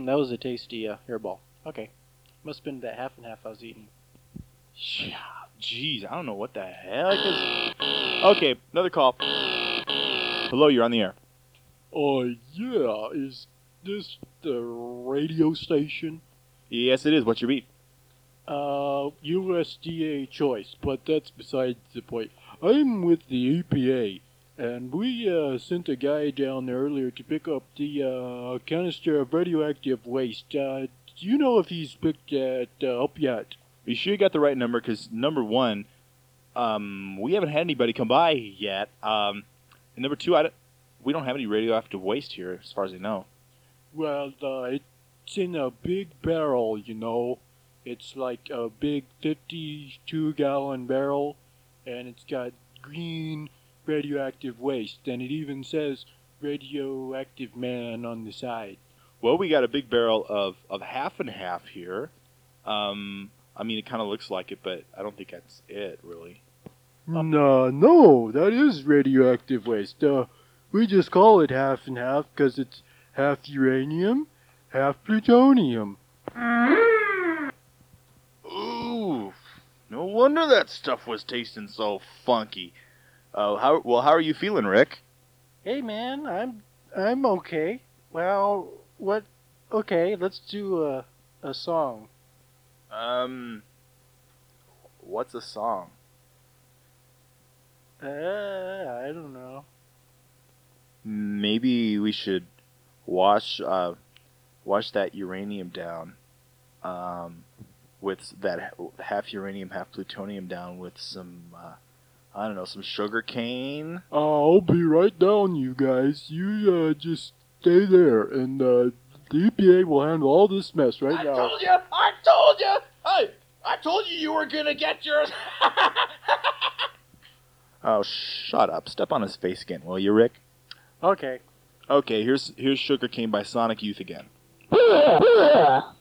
that was a tasty hairball. Okay. Must have been that half and half I was eating. Yeah, jeez, I don't know what the heck is... Okay, another call. Hello, you're on the air. Yeah, is this the radio station? Yes, it is. What's your beef? USDA choice, but that's besides the point. I'm with the EPA, and we sent a guy down there earlier to pick up the canister of radioactive waste. Do you know if he's picked that up yet? You sure you got the right number? Because number one, we haven't had anybody come by yet. And number two, we don't have any radioactive waste here, as far as I know. Well, it's in a big barrel, you know. It's like a big 52-gallon barrel, and it's got green radioactive waste, and it even says radioactive man on the side. Well, we got a big barrel of half and half here. I mean, it kind of looks like it, but I don't think that's it, really. No, that is radioactive waste. We just call it half and half because it's half uranium, half plutonium. Ooh, no wonder that stuff was tasting so funky. How are you feeling, Rick? Hey man, I'm okay. Well, what? Okay, let's do a song. What's a song? I don't know. Maybe we should wash that uranium down, with that half uranium, half plutonium down with some, I don't know, some sugar cane. I'll be right down, you guys. You just stay there, and the EPA will handle all this mess right now. I told you! Hey, I told you you were gonna get yours! Oh, shut up. Step on his face again, will you, Rick? Okay. Okay, here's Sugar Cane by Sonic Youth again.